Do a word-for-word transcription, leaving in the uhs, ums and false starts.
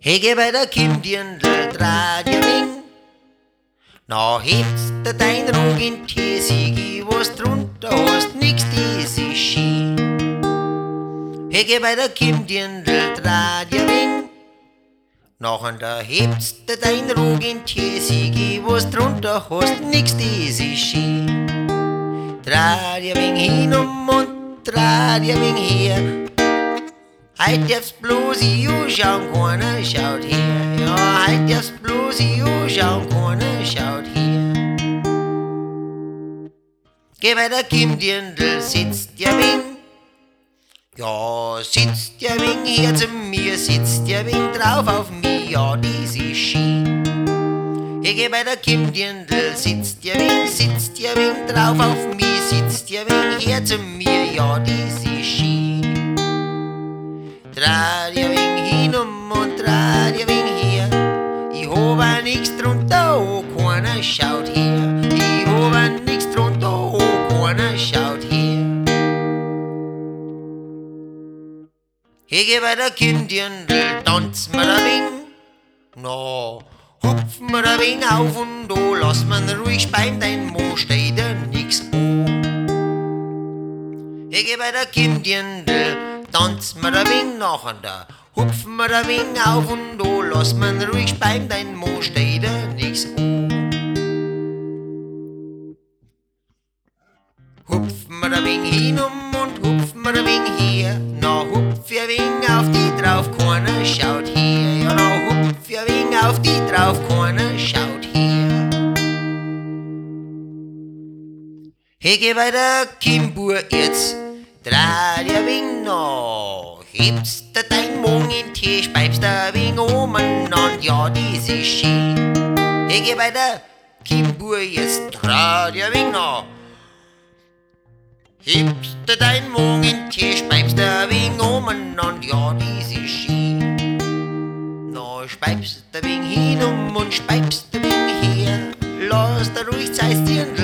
Hege bei der Kim Dirndl draht ja wing. Na hebst du dein Rug in Tiesigi, was drunter hast, nix, das ist Ski. Hege bei der Kim Dirndl draht ja wing. Nachher hebst du dein Rug in Tiesigi, was drunter hast, nix, das ist Ski. Draht ja wing hin um und draht ja wing her. Heut darf's bloß ich anschauen, keiner schaut her. Ja, heut darf's bloß ich anschauen, keiner schaut her. Geh bei der Kim Dirndl, sitzt ja wing. Ja, sitzt ja wing her zu mir, sitzt ja wing drauf auf mich, ja, das ist Ski. Hey, geh bei der Kim Dirndl, sitzt ja wing, sitzt ja wing drauf auf mich, sitzt ja wing her zu mir, ja, das ist Ski. Draht ja wing hin um und draht ja wing her. Ich hab auch nix drunter, oh, keiner schaut her. Ich hab auch nix drunter, oh, keiner schaut her. Hey, geh bei der Kim Dirndl, tanz mir ein wing. Na, hupf mir ein wing auf und da, lass man ruhig speien, dein Mo steht dir nix an. Hey, geh bei der Kim Dirndl, tanz mir ein wing nachher da, hupf mir ein wing auf und da, lass man ruhig speien, dein Mo steht dir nix an. Hupf mir ein wing hin um und hupf mir ein wing her. Na, hupf ein wing auf die drauf, keiner schaut her. Ja, na, hupf ein wing auf die drauf, keiner schaut her. Hey, geh bei der Kimbur jetzt, draht ja wing noch. Hebst du dein Mung in Tee, speibst du ein wing oben an, ja, das ist schön. Hey, geh bei der Kimbur jetzt, draht ja wing noch. Hebst du dein Mung in Tee, speibst du ein wing oben an, ja, das ist schön. Na, speibst du ein wing hin um und speibst du ein wing her. Lass da ruhig Zeit dir